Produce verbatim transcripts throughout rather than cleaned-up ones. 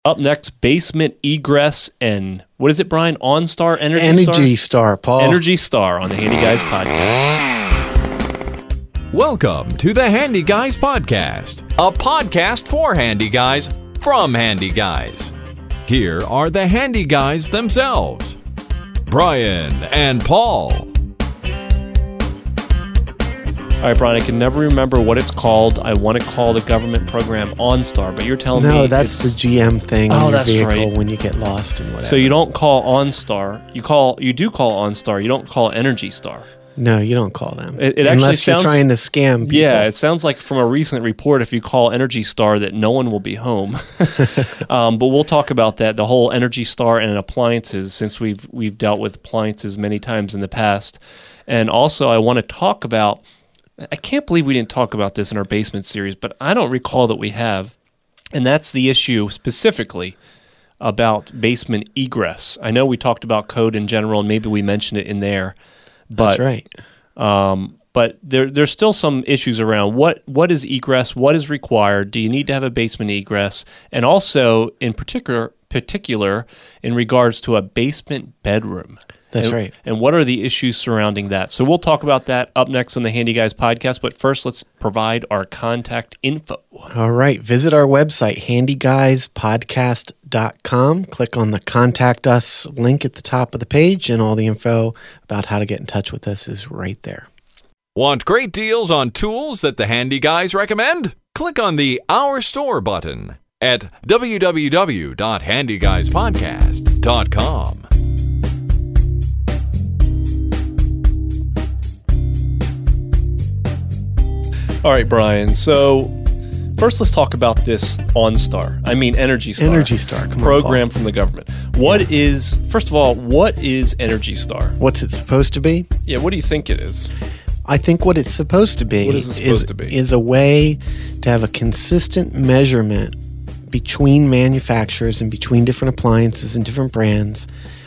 Up next, basement egress and what is it, Brian? OnStar Energy, Energy Star? Star, Paul. Energy Star on the Handy Guys podcast. Welcome to the Handy Guys podcast, a podcast for Handy Guys from Handy Guys. Here are the Handy Guys themselves, Brian and Paul. All right, Brian, I can never remember what it's called. I want to call the government program OnStar, but you're telling no, me that's it's... the G M thing oh, in your that's vehicle right. when you get lost and whatever. So you don't call OnStar. You call you do call OnStar. You don't call Energy Star. No, you don't call them. It, it Unless actually you're sounds, trying to scam people. Yeah, it sounds like from a recent report, if you call Energy Star, that no one will be home. um, but we'll talk about that, the whole Energy Star and appliances, since we've we've dealt with appliances many times in the past. And also, I want to talk about, I can't believe we didn't talk about this in our basement series, but I don't recall that we have. And that's the issue specifically about basement egress. I know we talked about code in general, and maybe we mentioned it in there. But, That's right. Um, but there, there's still some issues around what what is egress, what is required. Do you need to have a basement egress, and also in particular, particular in regards to a basement bedroom. That's and, right. And what are the issues surrounding that? So we'll talk about that up next on the Handy Guys podcast. But first, let's provide our contact info. All right. Visit our website, handy guys podcast dot com. Click on the Contact Us link at the top of the page, and all the info about how to get in touch with us is right there. Want great deals on tools that the Handy Guys recommend? Click on the Our Store button at w w w dot handy guys podcast dot com. All right, Brian. So first, let's talk about this OnStar. I mean, Energy Star. Energy Star. Come on, program Paul. from the government. What yeah. is, first of all, what is Energy Star? What's it supposed to be? Yeah, what do you think it is? I think what it's supposed to be, what is, it supposed is, to be? is a way to have a consistent measurement between manufacturers and between different appliances and different brands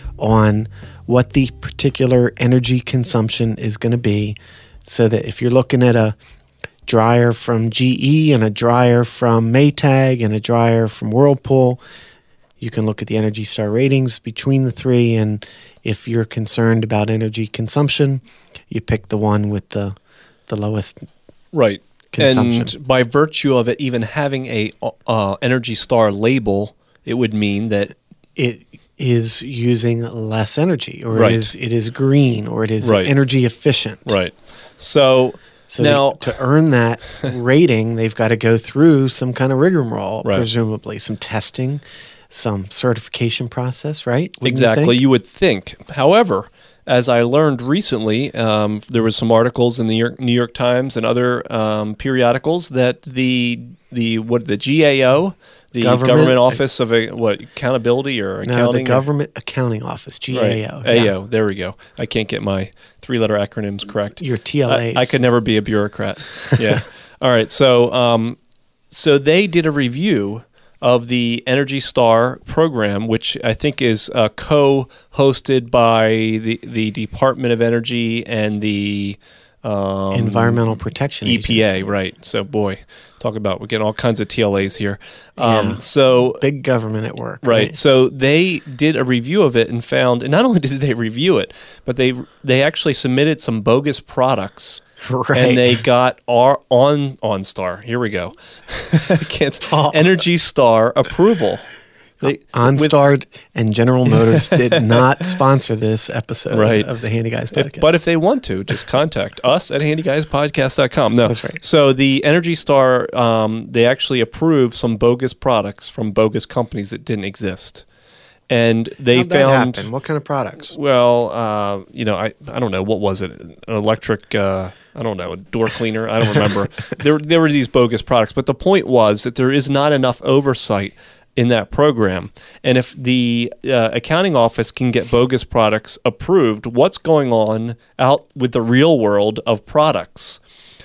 on what the particular energy consumption is going to be, so that if you're looking at a dryer from G E and a dryer from Maytag and a dryer from Whirlpool, you can look at the Energy Star ratings between the three, and if you're concerned about energy consumption, you pick the one with the the lowest right consumption. And by virtue of it even having a uh, Energy Star label, it would mean that it is using less energy, or right. it is it is green, or it is right. energy efficient. Right. So So now, they, to earn that rating, they've got to go through some kind of rigmarole, right. presumably some testing, some certification process, right? Wouldn't exactly, you, you would think. However, as I learned recently, um, there was some articles in the New York, New York Times and other um, periodicals that the the what the G A O, the Government, government Office of a, what Accountability or Accounting, no, the Government or, Accounting Office, G A O. Right. A O, yeah. There we go. I can't get my three-letter acronyms correct. Your T L As. I, I could never be a bureaucrat. Yeah. All right. So, um, so they did a review of the Energy Star program, which I think is uh, co-hosted by the the Department of Energy and the um, Environmental Protection E P A. Agency. Right. So, boy, talk about we're getting all kinds of T L As here. Um, yeah. So big government at work. Right. right. So they did a review of it and found, and not only did they review it, but they they actually submitted some bogus products. Right. And they got our on OnStar. Here we go. Can't, Oh. Energy Star approval. They, OnStar with, and General Motors did not sponsor this episode right. of the Handy Guys podcast. If, but if they want to, just contact us at handy guys podcast dot com. No, that's right. So the Energy Star, um, they actually approved some bogus products from bogus companies that didn't exist. And they How'd that found happen? What kind of products? Well, uh, you know, I, I don't know, what was it? An electric, uh, I don't know, a door cleaner. I don't remember. there there were these bogus products, but the point was that there is not enough oversight in that program. And if the uh, accounting office can get bogus products approved, what's going on out with the real world of products?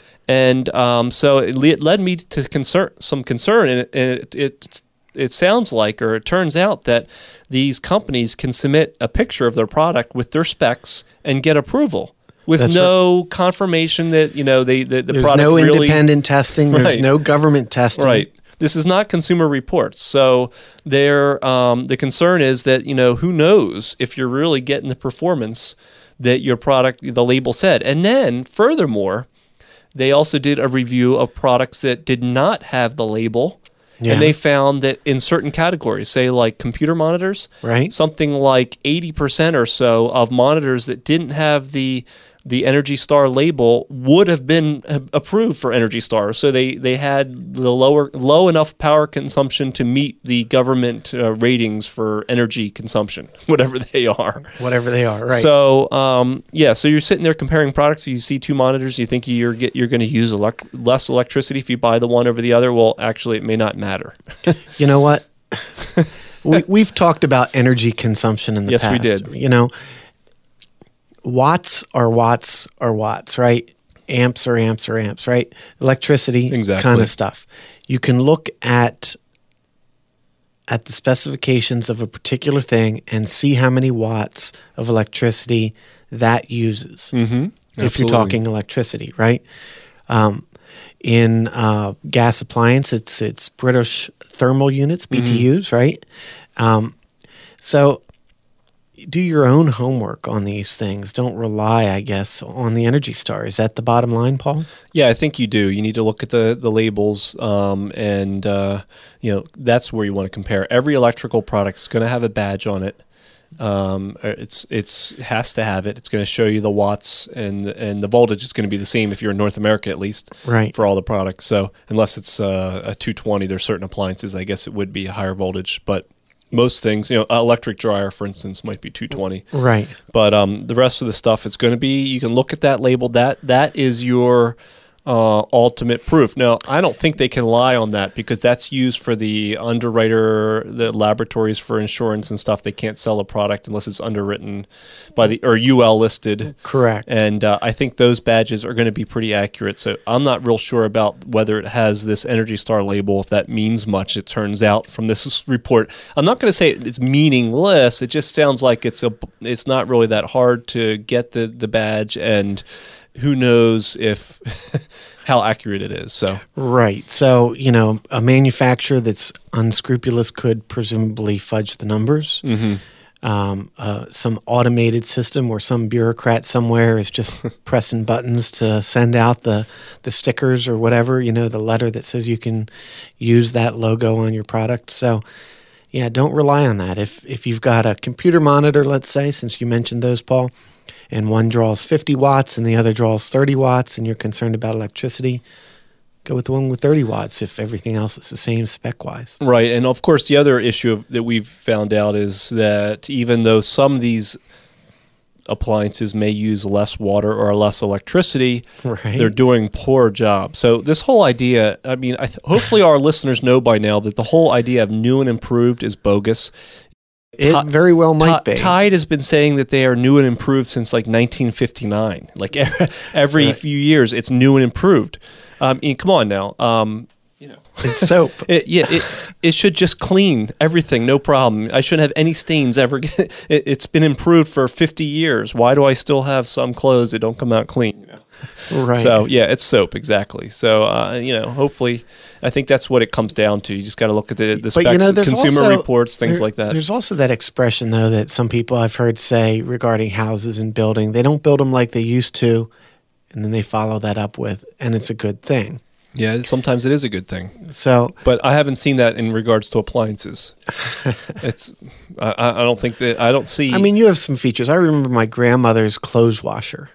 And um, so it, le- it led me to concern, some concern, and it, it, it it sounds like, or it turns out that these companies can submit a picture of their product with their specs and get approval with That's no confirmation that, you know, they, the, the there's product no really... independent testing. There's Right. no government testing. Right. This is not Consumer Reports. So they're, um, the concern is that, you know, who knows if you're really getting the performance that your product, the label said. And then furthermore, they also did a review of products that did not have the label. Yeah. And they found that in certain categories, say like computer monitors, right, something like eighty percent or so of monitors that didn't have the the Energy Star label would have been approved for Energy Star. So they, they had the lower low enough power consumption to meet the government uh, ratings for energy consumption, whatever they are. Whatever they are, right. So, um, yeah, so you're sitting there comparing products. You see two monitors. You think you're get, you're going to use elect- less electricity if you buy the one over the other. Well, actually, it may not matter. You know what? we, we've talked about energy consumption in the yes, past. Yes, we did. You know, watts are watts are watts, right? Amps are amps are amps, right? Electricity, exactly. kind of stuff. You can look at at the specifications of a particular thing and see how many watts of electricity that uses. Mm-hmm. If you're talking electricity, right? Um, in uh, gas appliance, it's it's British thermal units, B T Us, mm-hmm. right? Um, so do your own homework on these things. Don't rely, I guess, on the Energy Star. Is that the bottom line, Paul? Yeah, I think you do. You need to look at the, the labels, um, and uh, you know that's where you want to compare. Every electrical product is going to have a badge on it. Um, it's it's it has to have it. It's going to show you the watts, and and the voltage is going to be the same if you're in North America, at least, right, for all the products. So unless it's uh, a two twenty, there's certain appliances, I guess it would be a higher voltage, but most things, you know, electric dryer, for instance, might be two twenty. Right. But um, the rest of the stuff, it's going to be, you can look at that label. That That is your uh, ultimate proof. Now, I don't think they can lie on that because that's used for the underwriter, the laboratories for insurance and stuff. They can't sell a product unless it's underwritten by the, or U L listed. Correct. And uh, I think those badges are going to be pretty accurate. So I'm not real sure about whether it has this Energy Star label, if that means much, it turns out, from this report. I'm not going to say it's meaningless. It just sounds like it's a, it's not really that hard to get the, the badge, and who knows if how accurate it is. So right. So, you know, a manufacturer that's unscrupulous could presumably fudge the numbers. Mm-hmm. Um, uh, some automated system where some bureaucrat somewhere is just pressing buttons to send out the, the stickers or whatever, you know, the letter that says you can use that logo on your product. So, yeah, don't rely on that. If if you've got a computer monitor, let's say, since you mentioned those, Paul, and one draws fifty watts and the other draws thirty watts, and you're concerned about electricity, go with the one with thirty watts if everything else is the same spec-wise. Right, and of course the other issue that we've found out is that even though some of these appliances may use less water or less electricity, right, they're doing poor job. So this whole idea, I mean, I th- hopefully our listeners know by now that the whole idea of new and improved is bogus. It T- very well might T- be. Tide has been saying that they are new and improved since like nineteen fifty-nine. Like every right. few years, it's new and improved. Um, I mean, come on now. Um, you know, it's soap. it, yeah, it it should just clean everything, no problem. I shouldn't have any stains ever. Get, it, it's been improved for fifty years. Why do I still have some clothes that don't come out clean? You know? Right. So yeah, it's soap, exactly. So uh, you know, hopefully, I think that's what it comes down to. You just got to look at the, the specs, but, you know, consumer also, reports, things there, like that. There's also that expression though that some people I've heard say regarding houses and building, they don't build them like they used to, and then they follow that up with, and it's a good thing. Yeah, sometimes it is a good thing. So, but I haven't seen that in regards to appliances. It's, I, I don't think that I don't see. I mean, you have some features. I remember my grandmother's clothes washer,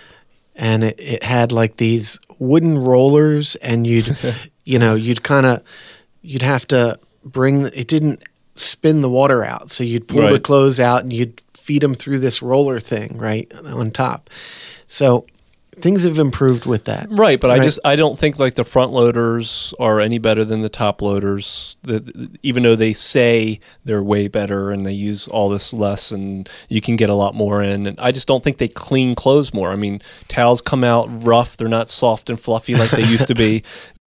and it, it had like these wooden rollers, and you'd, you know, you'd kind of, you'd have to bring. It didn't spin the water out, so you'd pull right. the clothes out, and you'd feed them through this roller thing right on top. So. Things have improved with that. Right, but right? I just I don't think like the front loaders are any better than the top loaders. The, even though they say they're way better and they use all this less and you can get a lot more in. And I just don't think they clean clothes more. I mean, towels come out rough. They're not soft and fluffy like they used to be.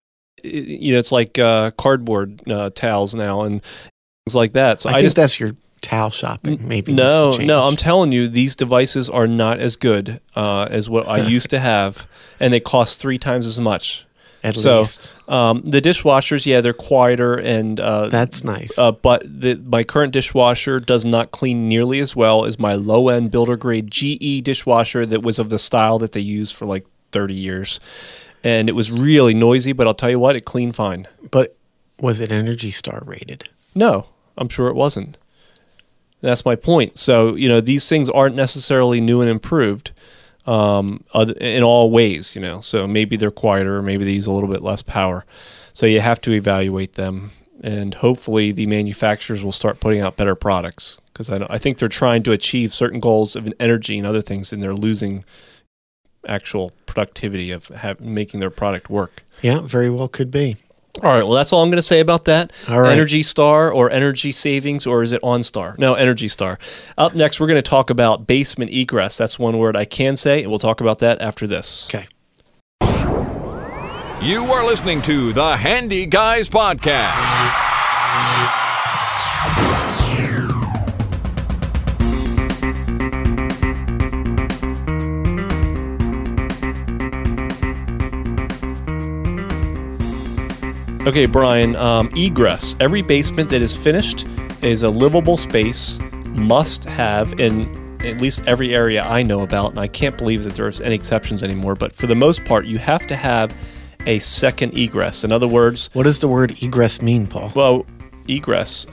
You know, it's like uh, cardboard uh, towels now and things like that. So I, I think just, that's your towel shopping maybe. No, needs to change. no, I'm telling you, these devices are not as good uh, as what I used to have, and they cost three times as much. At so, least. Um, the dishwashers, yeah, they're quieter, and uh, That's nice. Uh, but the, my current dishwasher does not clean nearly as well as my low-end builder-grade G E dishwasher that was of the style that they used for like thirty years. And it was really noisy, but I'll tell you what, it cleaned fine. But was it Energy Star rated? No, I'm sure it wasn't. That's my point. So, you know, these things aren't necessarily new and improved um, other, in all ways, you know. So maybe they're quieter, maybe they use a little bit less power. So you have to evaluate them, and hopefully the manufacturers will start putting out better products, because I, I think they're trying to achieve certain goals of energy and other things, and they're losing actual productivity of have, making their product work. Yeah, very well could be. All right, well, that's all I'm going to say about that. All right. Energy Star or Energy Savings, or is it OnStar? No, Energy Star. Up next, we're going to talk about basement egress. That's one word I can say, and we'll talk about that after this. Okay. You are listening to the Handy Guys Podcast. Okay, Brian, um, egress. Every basement that is finished is a livable space, must have in at least every area I know about, and I can't believe that there's any exceptions anymore, but for the most part, you have to have a second egress. In other words... What does the word egress mean, Paul? Well, egress,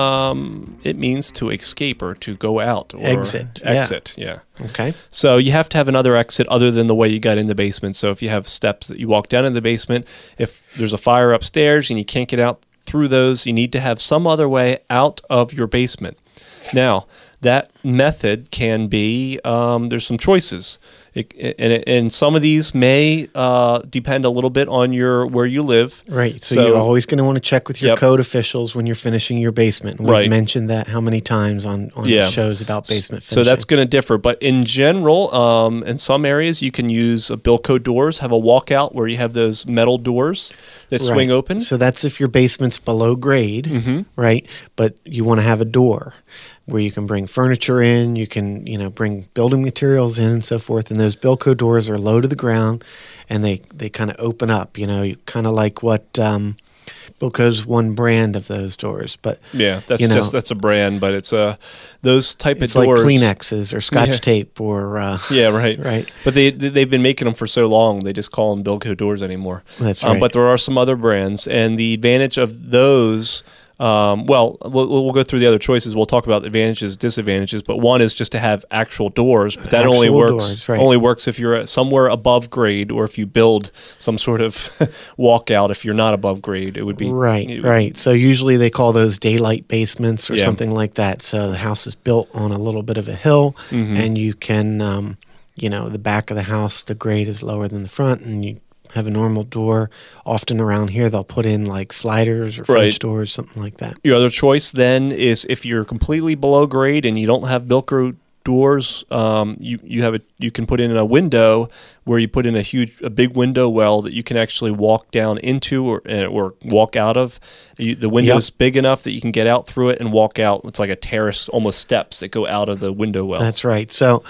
um, it means to escape or to go out. Or Exit. Exit, yeah. yeah. Okay. So you have to have another exit other than the way you got in the basement. So if you have steps that you walk down in the basement, if there's a fire upstairs and you can't get out through those, you need to have some other way out of your basement. Now, that method can be, um, there's some choices. It, and, and some of these may uh, depend a little bit on your where you live. Right. So, So- you're always going to want to check with your Yep. code officials when you're finishing your basement. We've Right. mentioned that how many times on, on Yeah. shows about basement So finishing. that's going to differ. But in general, um, in some areas, you can use uh, Bilco doors, have a walkout where you have those metal doors that swing Right. open. So that's if your basement's below grade, Mhm. right? But you want to have a door where you can bring furniture in, you can, you know, bring building materials in and so forth. And those Bilco doors are low to the ground, and they, they kind of open up, you know, kind of like what um, Bilco's one brand of those doors. But Yeah, that's you know, just that's a brand, but it's uh those type it's of like doors. Kleenexes or Scotch Yeah. tape or uh, Yeah, right, right. But they they- they've been making them for so long, they just call them Bilco doors anymore. That's Um, right. but there are some other brands, and the advantage of those. Um, well, we'll, we'll go through the other choices. We'll talk about advantages, disadvantages. But one is just to have actual doors. But that only Actual works doors, right. only works if you're somewhere above grade, or if you build some sort of walkout. If you're not above grade, it would be Right, it- right. So usually they call those daylight basements or Yeah. something like that. So the house is built on a little bit of a hill, Mhm. and you can, um, you know, the back of the house, the grade is lower than the front, and you have a normal door. Often around here, they'll put in like sliders or French Right. doors, something like that. Your other choice then is if you're completely below grade and you don't have Bilco doors, um, you you have a you can put in a window where you put in a huge a big window well that you can actually walk down into or uh, or walk out of. You, the window's big enough that you can get out through it and walk out. It's like a terrace, almost steps that go out of the window well. That's right. So,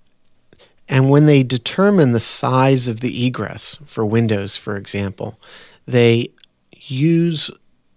and when they determine the size of the egress for windows, for example, they use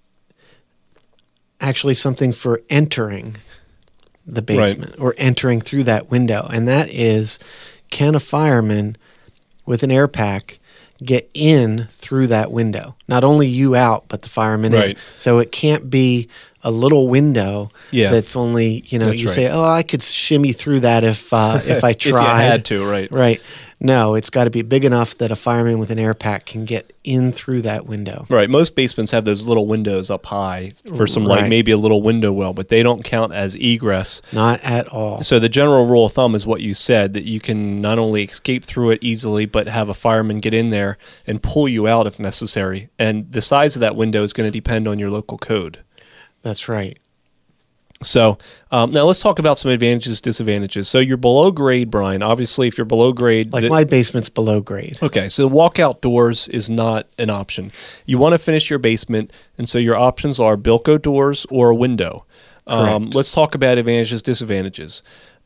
actually something for entering the basement or entering through that window. And that is, can a fireman with an air pack get in through that window? Not only you out, but the fireman in. Right. So it can't be a little window Yeah. that's only, you know, That's you right. say, oh, I could shimmy through that if uh, if I If you tried. had to, right. Right. No, it's got to be big enough that a fireman with an air pack can get in through that window. Right. Most basements have those little windows up high for some like Right. maybe a little window well, but they don't count as egress. Not at all. So the general rule of thumb is what you said, that you can not only escape through it easily, but have a fireman get in there and pull you out if necessary. And the size of that window is going to depend on your local code. That's right. So um, now let's talk about some advantages, disadvantages. So you're below grade, Brian. Obviously, if you're below grade, Like the- my basement's below grade. Okay, so walkout doors is not an option. You want to finish your basement, and so your options are Bilco doors or a window. Um, Correct. let's talk about advantages, disadvantages.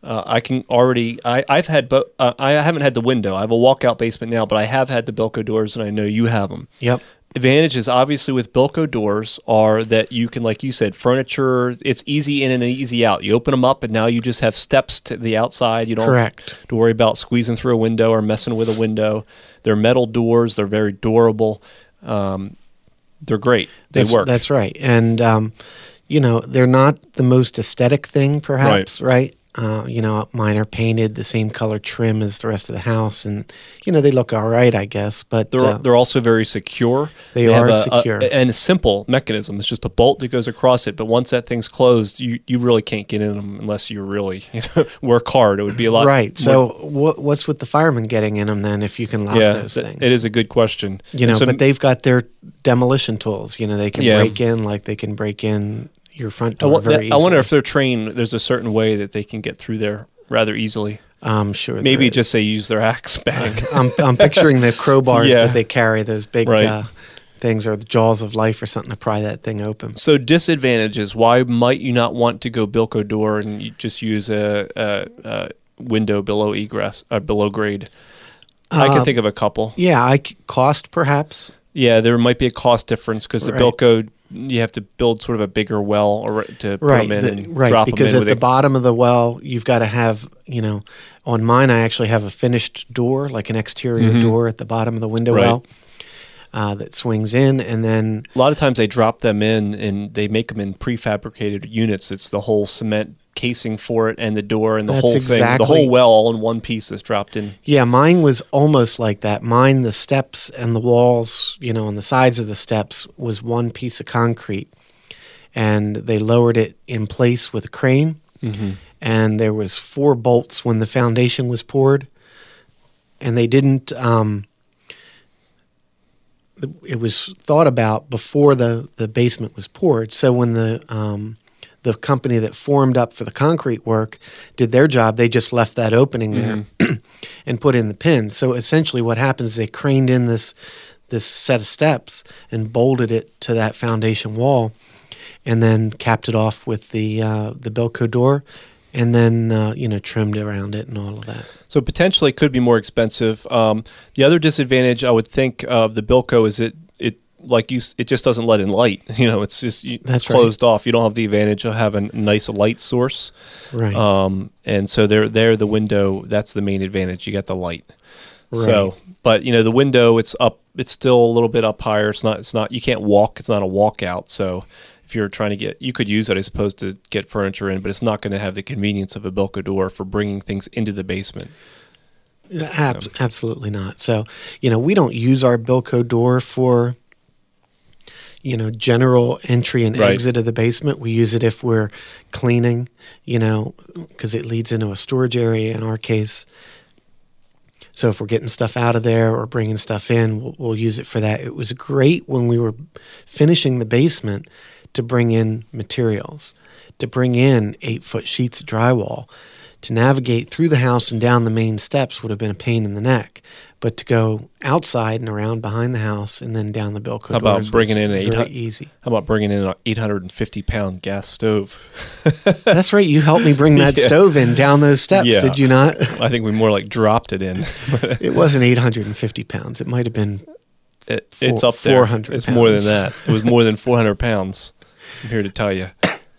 Uh, I can already. I, I've had, bo- uh, I haven't had the window. I have a walkout basement now, but I have had the Bilco doors, and I know you have them. Yep. Advantages, obviously, with Bilco doors are that you can, like you said, furniture. It's easy in and easy out. You open them up, and now you just have steps to the outside. You don't Correct. have to worry about squeezing through a window or messing with a window. They're metal doors. They're very durable. Um, they're great. They that's, work. That's right. And um, you know, they're not the most aesthetic thing, perhaps, right? right? Uh, you know, mine are painted the same color trim as the rest of the house, and you know they look all right, I guess. But they're uh, they're also very secure. They, they are have a, secure a, and a simple mechanism. It's just a bolt that goes across it. But once that thing's closed, you, you really can't get in them unless you really you know, work hard. It would be a lot. Right. So what what's with the firemen getting in them then? If you can lock yeah, those th- things, it is a good question. You know, so, but they've got their demolition tools. You know, they can Yeah. break in like they can break in your front I, door wa- very that- easily. I wonder if they're trained. There's a certain way that they can get through there rather easily. I'm sure. there Maybe is. just they use their axe bag. I'm I'm picturing the crowbars Yeah. that they carry, those big Right. uh, things, or the jaws of life or something to pry that thing open. So disadvantages. Why might you not want to go Bilco door and you just use a, a, a window below egress, uh, below grade? I can Uh, think of a couple. Yeah, I c- cost perhaps. Yeah, there might be a cost difference because the Right. Bilco, you have to build sort of a bigger well or to put Right, them in the- and right. drop Because them in at with the a, bottom of the well, you've got to have, you know, on mine I actually have a finished door, like an exterior Mhm. door at the bottom of the window Right. well uh, that swings in, and then a lot of times they drop them in and they make them in prefabricated units. It's the whole cement casing for it and the door and the That's whole thing, the exactly- whole well all in one piece that's dropped in. yeah, mine was almost like that. Mine, the steps and the walls, you know, on the sides of the steps was one piece of concrete, and they lowered it in place with a crane. Mm-hmm. And there was four bolts when the foundation was poured, and they didn't. Um, it was thought about before the, the basement was poured. So when the um, the company that formed up for the concrete work did their job, they just left that opening there and put in the pins. So essentially, what happens is they craned in this this set of steps and bolted it to that foundation wall, and then capped it off with the uh, the Bilco door, and then uh, you know trimmed around it and all of that. So potentially it could be more expensive. Um, the other disadvantage I would think of the Bilco is it it like you s- it just doesn't let in light. You know, it's just you, That's it's closed off. You don't have the advantage of having a nice light source. Right. Um, and so there there the window, that's the main advantage. You got the light. So, but you know the window, it's up. It's still a little bit up higher. It's not. It's not. You can't walk. It's not a walkout. So. If you're trying to get, you could use it, I suppose, to get furniture in, but it's not going to have the convenience of a Bilco door for bringing things into the basement. Abs- absolutely not. So, you know, we don't use our Bilco door for, you know, general entry and Right. exit of the basement. We use it if we're cleaning, you know, because it leads into a storage area in our case. So if we're getting stuff out of there or bringing stuff in, we'll, we'll use it for that. It was great when we were finishing the basement to bring in materials, to bring in eight-foot sheets of drywall. To navigate through the house and down the main steps would have been a pain in the neck. But to go outside and around behind the house and then down the Bilco How about doors bringing was in an eight very hundred easy. How about bringing in an eight hundred fifty pound gas stove? That's right. You helped me bring that Yeah. stove in down those steps, Yeah. did you not? I think we more like dropped it in. It wasn't eight hundred fifty pounds. It might have been It, Four- it's up there. four hundred It's more than pounds. that. It was more than four hundred pounds. I'm here to tell you.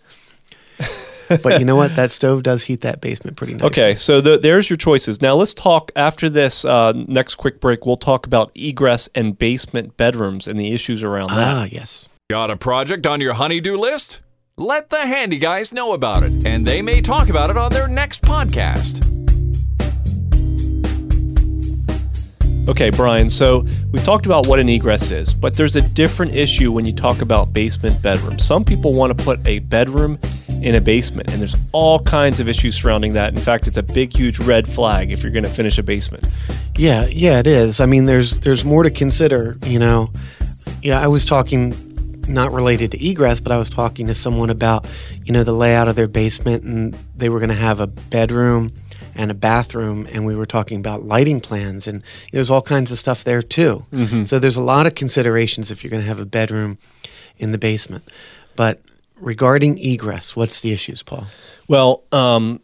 But you know what? That stove does heat that basement pretty nicely. Okay, so the, there's your choices. Now let's talk after this uh, next quick break. We'll talk about egress and basement bedrooms and the issues around that. Ah, yes. Got a project on your honey-do list? Let the handy guys know about it, and they may talk about it on their next podcast. Okay, Brian, so we've talked about what an egress is, but there's a different issue when you talk about basement bedrooms. Some people want to put a bedroom in a basement, and there's all kinds of issues surrounding that. In fact, it's a big, huge red flag if you're going to finish a basement. Yeah, yeah, it is. I mean, there's there's more to consider. You know, yeah, I was talking not related to egress, but I was talking to someone about you know the layout of their basement, and they were going to have a bedroom and a bathroom, and we were talking about lighting plans, and there's all kinds of stuff there too. Mm-hmm. So there's a lot of considerations if you're going to have a bedroom in the basement. But regarding egress, what's the issues, Paul? Well, um,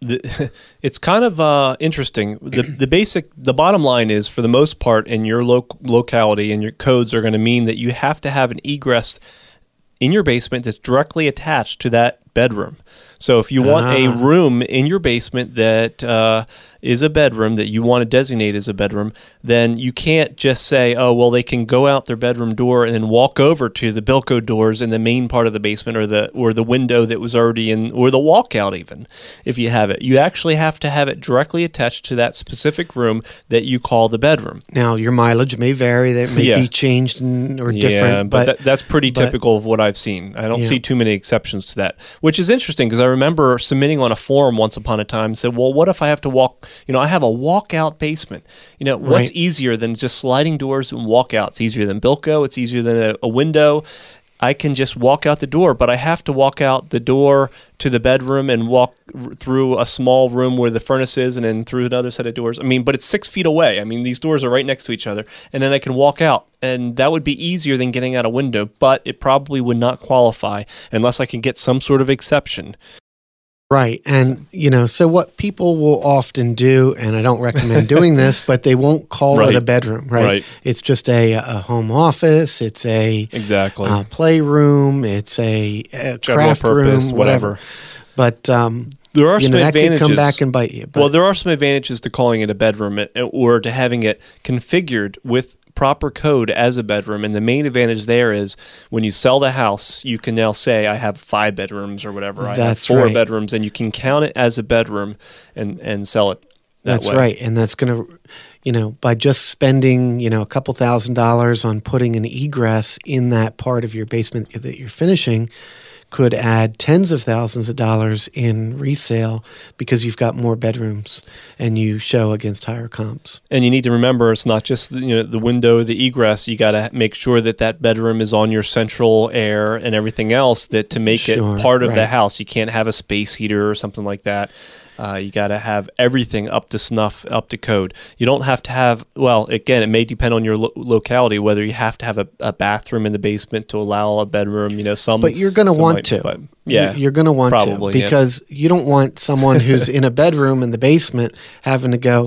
the, it's kind of uh, interesting. The the basic, the bottom line is, for the most part, in your lo- locality and your codes are going to mean that you have to have an egress in your basement that's directly attached to that bedroom. So if you want Ah. a room in your basement that uh, is a bedroom that you want to designate as a bedroom, then you can't just say, oh, well, they can go out their bedroom door and then walk over to the Bilco doors in the main part of the basement, or the or the window that was already in, or the walkout even, if you have it. You actually have to have it directly attached to that specific room that you call the bedroom. Now, your mileage may vary. That may Yeah. be changed and, or Yeah, different. but, But, that, that's pretty but- typical of what I've seen. I don't Yeah. see too many exceptions to that, which is interesting because I remember submitting on a forum once upon a time and said, well, what if I have to walk, you know, I have a walkout basement. You know, what's Right. easier than just sliding doors and walk out? It's easier than Bilco. It's easier than a, a window. I can just walk out the door, but I have to walk out the door to the bedroom and walk r- through a small room where the furnace is and then through another set of doors. I mean, but it's six feet away. I mean, these doors are right next to each other, and then I can walk out, and that would be easier than getting out a window, but it probably would not qualify unless I can get some sort of exception. right. And, you know, so what people will often do, and I don't recommend doing this, but they won't call Right. it a bedroom, right? Right. It's just a, a home office. It's a, Exactly. uh playroom. It's a, a General craft purpose, room, whatever. whatever. But, um, There are you some know, that advantages. could come back and bite you. But, Well, there are some advantages to calling it a bedroom, uh, or to having it configured with proper code as a bedroom. And the main advantage there is when you sell the house, you can now say, I have five bedrooms or whatever. I have That's four right. bedrooms, and you can count it as a bedroom and, and sell it that That's way. right. And that's going to, you know, by just spending, you know, a couple thousand dollars on putting an egress in that part of your basement that you're finishing could add tens of thousands of dollars in resale because you've got more bedrooms and you show against higher comps. And you need to remember, it's not just you know the window, the egress. You got to make sure that that bedroom is on your central air and everything else that to make Sure, it part of the right. house. You can't have a space heater or something like that. Uh, you got to have everything up to snuff, up to code. You don't have to have, well, again, it may depend on your lo- locality, whether you have to have a, a bathroom in the basement to allow a bedroom, you know, some. But you're going to some want might- to. But, yeah. You're going to want probably, to yeah. because you don't want someone who's in a bedroom in the basement having to go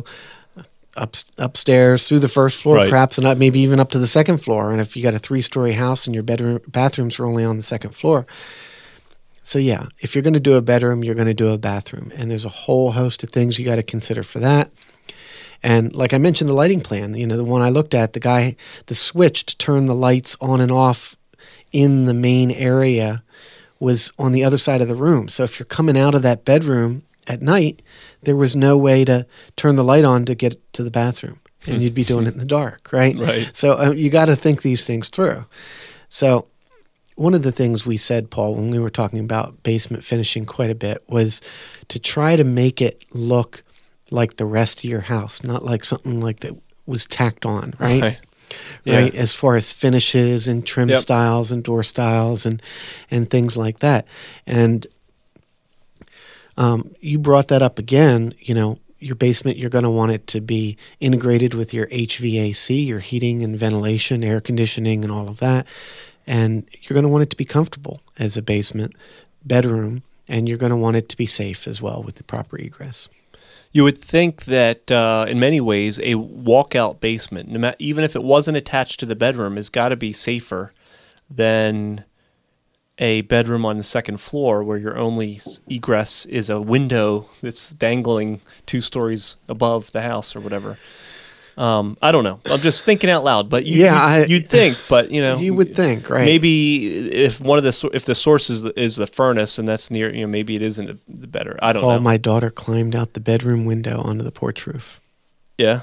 up, upstairs through the first floor, Right. perhaps, and not maybe even up to the second floor. And if you got a three-story house and your bedroom bathrooms are only on the second floor. So yeah, if you're going to do a bedroom, you're going to do a bathroom. And there's a whole host of things you got to consider for that. And like I mentioned, the lighting plan, you know, the one I looked at, the guy, the switch to turn the lights on and off in the main area was on the other side of the room. So if you're coming out of that bedroom at night, there was no way to turn the light on to get to the bathroom. And you'd be doing it in the dark, right? Right. So uh, you got to think these things through. So one of the things we said, Paul, when we were talking about basement finishing quite a bit, was to try to make it look like the rest of your house, not like something like that was tacked on, right? Right. Yeah. Right, as far as finishes and trim Yep. styles and door styles and and things like that. And um, you brought that up again. You know, your basement, you're going to want it to be integrated with your H V A C, your heating and ventilation, air conditioning, and all of that. And you're going to want it to be comfortable as a basement bedroom, and you're going to want it to be safe as well with the proper egress. You would think that uh, in many ways a walkout basement, no ma- even if it wasn't attached to the bedroom, has got to be safer than a bedroom on the second floor where your only s- egress is a window that's dangling two stories above the house or whatever. Um, I don't know. I'm just thinking out loud, but you, Yeah, you, I- you'd think, but you know, You would think, right? maybe if one of the sor- if the source is the, is the furnace and that's near, you know, maybe it isn't the, the better. I don't Paul, know. my daughter climbed out the bedroom window onto the porch roof. Yeah.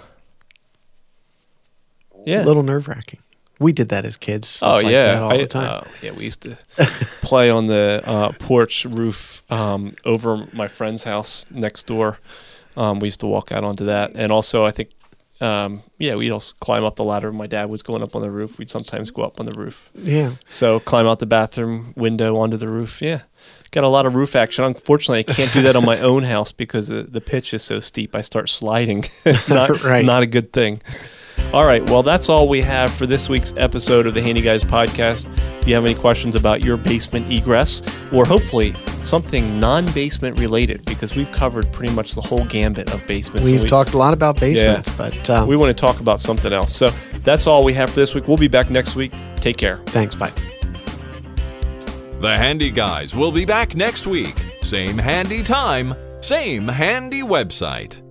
Yeah. A little nerve wracking. We did that as kids. Stuff Oh like yeah, that all I- the time. uh, yeah, we used to play on the uh, porch roof um, over my friend's house next door. Um, we used to walk out onto that, and also I think, um, yeah, we'd also climb up the ladder. My dad was going up on the roof. We'd sometimes go up on the roof. Yeah. So climb out the bathroom window onto the roof. Yeah, got a lot of roof action. Unfortunately, I can't do that on my own house because the, the pitch is so steep. I start sliding. It's not Right. not a good thing. All right, well, that's all we have for this week's episode of the Handy Guys podcast. If you have any questions about your basement egress, or hopefully something non-basement related, because we've covered pretty much the whole gambit of basements. We've we, talked a lot about basements, yeah. but um, we want to talk about something else. So that's all we have for this week. We'll be back next week. Take care. Thanks. Bye. The Handy Guys will be back next week. Same handy time, same handy website.